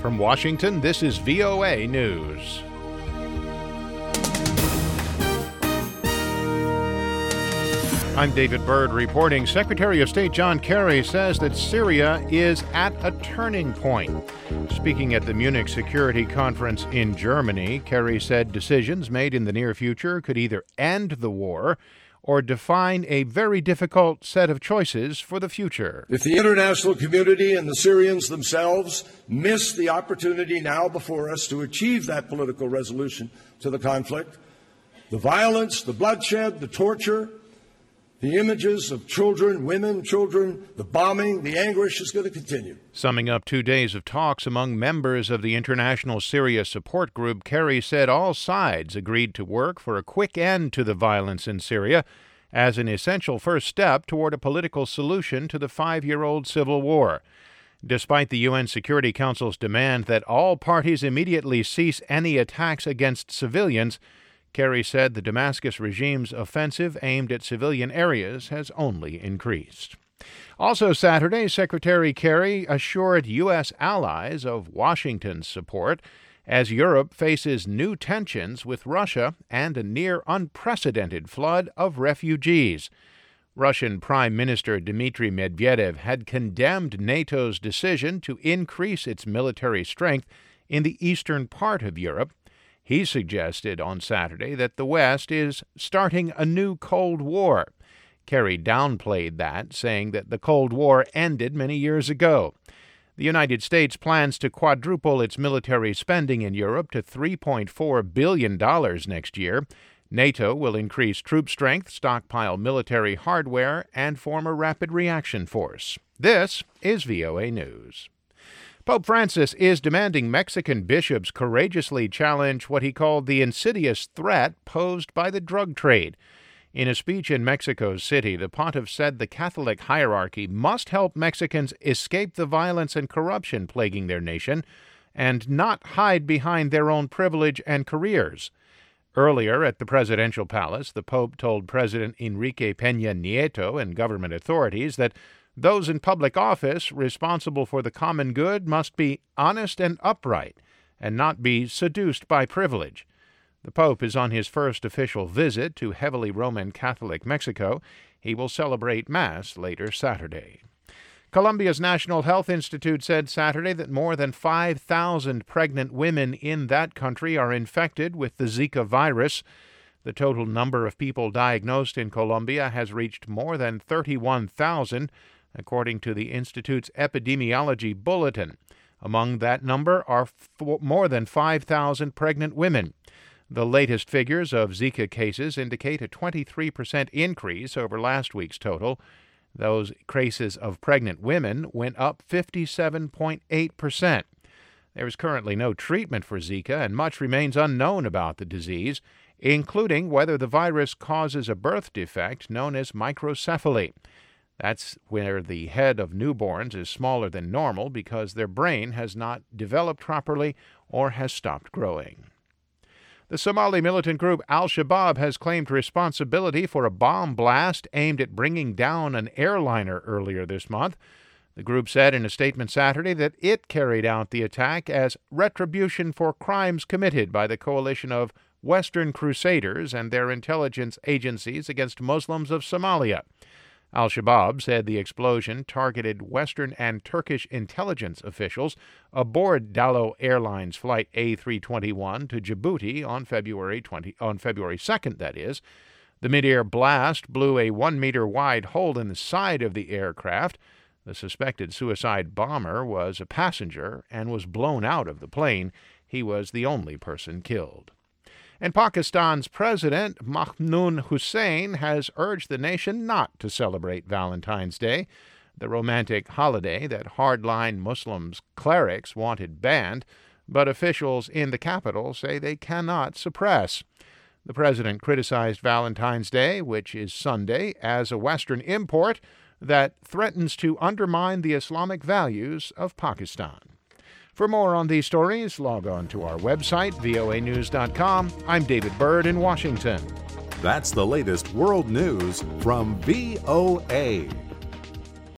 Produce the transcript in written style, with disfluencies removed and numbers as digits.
From Washington, this is VOA News. I'm David Byrd reporting. Secretary of State John Kerry says that Syria is at a turning point. Speaking at the Munich Security Conference in Germany, Kerry said decisions made in the near future could either end the war or define a very difficult set of choices for the future. If the international community and the Syrians themselves miss the opportunity now before us to achieve that political resolution to the conflict, the violence, the bloodshed, the torture, the images of children, the bombing, the anguish is going to continue. Summing up 2 days of talks among members of the International Syria Support Group, Kerry said all sides agreed to work for a quick end to the violence in Syria as an essential first step toward a political solution to the 5-year-old civil war. Despite the UN Security Council's demand that all parties immediately cease any attacks against civilians, Kerry said the Damascus regime's offensive aimed at civilian areas has only increased. Also Saturday, Secretary Kerry assured U.S. allies of Washington's support as Europe faces new tensions with Russia and a near unprecedented flood of refugees. Russian Prime Minister Dmitry Medvedev had condemned NATO's decision to increase its military strength in the eastern part of Europe. He suggested on Saturday that the West is starting a new Cold War. Kerry downplayed that, saying that the Cold War ended many years ago. The United States plans to quadruple its military spending in Europe to $3.4 billion next year. NATO will increase troop strength, stockpile military hardware, and form a rapid reaction force. This is VOA News. Pope Francis is demanding Mexican bishops courageously challenge what he called the insidious threat posed by the drug trade. In a speech in Mexico City, the pontiff said the Catholic hierarchy must help Mexicans escape the violence and corruption plaguing their nation and not hide behind their own privilege and careers. Earlier at the presidential palace, the Pope told President Enrique Peña Nieto and government authorities that those in public office responsible for the common good must be honest and upright and not be seduced by privilege. The Pope is on his first official visit to heavily Roman Catholic Mexico. He will celebrate Mass later Saturday. Colombia's National Health Institute said Saturday that more than 5,000 pregnant women in that country are infected with the Zika virus. The total number of people diagnosed in Colombia has reached more than 31,000, according to the Institute's epidemiology bulletin. Among that number are more than 5,000 pregnant women. The latest figures of Zika cases indicate a 23% increase over last week's total. Those cases of pregnant women went up 57.8%. There is currently no treatment for Zika, and much remains unknown about the disease, including whether the virus causes a birth defect known as microcephaly. That's where the head of newborns is smaller than normal because their brain has not developed properly or has stopped growing. The Somali militant group Al-Shabaab has claimed responsibility for a bomb blast aimed at bringing down an airliner earlier this month. The group said in a statement Saturday that it carried out the attack as retribution for crimes committed by the coalition of Western Crusaders and their intelligence agencies against Muslims of Somalia. Al-Shabaab said the explosion targeted Western and Turkish intelligence officials aboard Dallo Airlines Flight A321 to Djibouti on February 2nd, that is. The mid-air blast blew a 1-meter-wide hole in the side of the aircraft. The suspected suicide bomber was a passenger and was blown out of the plane. He was the only person killed. And Pakistan's President Mahmoud Hussain has urged the nation not to celebrate Valentine's Day, the romantic holiday that hardline Muslim clerics wanted banned, but officials in the capital say they cannot suppress. The president criticized Valentine's Day, which is Sunday, as a Western import that threatens to undermine the Islamic values of Pakistan. For more on these stories, log on to our website, voanews.com. I'm David Byrd in Washington. That's the latest world news from VOA.